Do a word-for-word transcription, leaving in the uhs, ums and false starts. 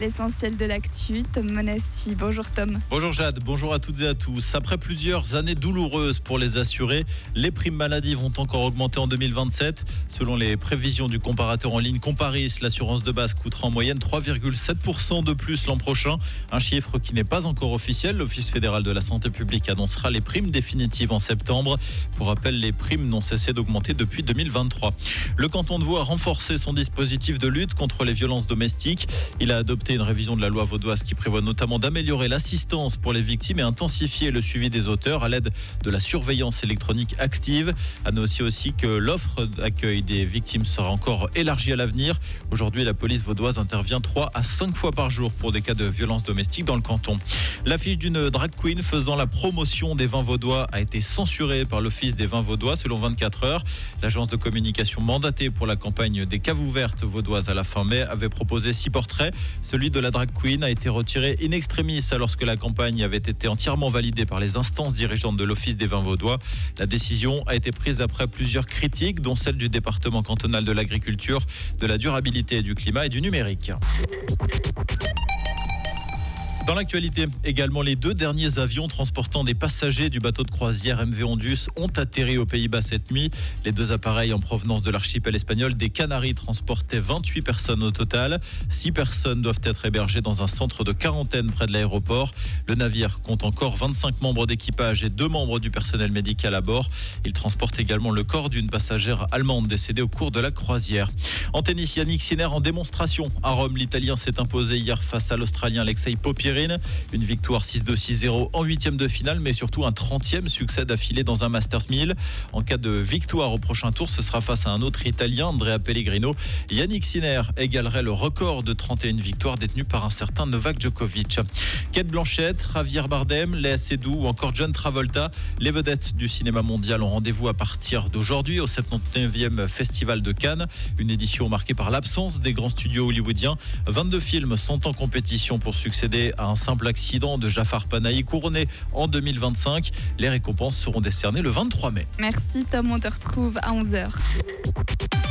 L'essentiel de l'actu, Tom Monassi. Bonjour Tom. Bonjour Jade, bonjour à toutes et à tous. Après plusieurs années douloureuses pour les assurés, les primes maladie vont encore augmenter en deux mille vingt-sept. Selon les prévisions du comparateur en ligne Comparis, l'assurance de base coûtera en moyenne trois virgule sept pour cent de plus l'an prochain. Un chiffre qui n'est pas encore officiel. L'Office fédéral de la santé publique annoncera les primes définitives en septembre. Pour rappel, les primes n'ont cessé d'augmenter depuis deux mille vingt-trois. Le canton de Vaud a renforcé son dispositif de lutte contre les violences domestiques. Il a adopté une révision de la loi vaudoise qui prévoit notamment d'améliorer l'assistance pour les victimes et intensifier le suivi des auteurs à l'aide de la surveillance électronique active. À noter aussi que l'offre d'accueil des victimes sera encore élargie à l'avenir. Aujourd'hui, la police vaudoise intervient trois à cinq fois par jour pour des cas de violences domestiques dans le canton. L'affiche d'une drag queen faisant la promotion des vins vaudois a été censurée par l'Office des vins vaudois selon vingt-quatre heures. L'agence de communication mandatée pour la campagne des caves ouvertes vaudoises à la fin mai avait proposé six portraits. Celui de la drag queen a été retiré in extremis alors que la campagne avait été entièrement validée par les instances dirigeantes de l'Office des vins vaudois. La décision a été prise après plusieurs critiques, dont celle du département cantonal de l'agriculture, de la durabilité et du climat et du numérique. Dans l'actualité, également, les deux derniers avions transportant des passagers du bateau de croisière M V Ondus ont atterri aux Pays-Bas cette nuit. Les deux appareils en provenance de l'archipel espagnol des Canaries transportaient vingt-huit personnes au total. Six personnes doivent être hébergées dans un centre de quarantaine près de l'aéroport. Le navire compte encore vingt-cinq membres d'équipage et deux membres du personnel médical à bord. Il transporte également le corps d'une passagère allemande décédée au cours de la croisière. En tennis, Yannick Sinner en démonstration. À Rome, l'Italien s'est imposé hier face à l'Australien Alexei Popyrin. Une victoire six deux six zéro en huitième de finale, mais surtout un trentième succès d'affilée dans un Masters mille. En cas de victoire au prochain tour, ce sera face à un autre Italien, Andrea Pellegrino. Yannick Sinner égalerait le record de trente et une victoires détenu par un certain Novak Djokovic. Kate Blanchett, Javier Bardem, Léa Seydoux ou encore John Travolta, les vedettes du cinéma mondial ont rendez-vous à partir d'aujourd'hui au soixante-dix-neuvième Festival de Cannes. Une édition marquée par l'absence des grands studios hollywoodiens. vingt-deux films sont en compétition pour succéder à un simple accident de Jafar Panahi couronné en deux mille vingt-cinq. Les récompenses seront décernées le vingt-trois mai. Merci Tom, on te retrouve à onze heures.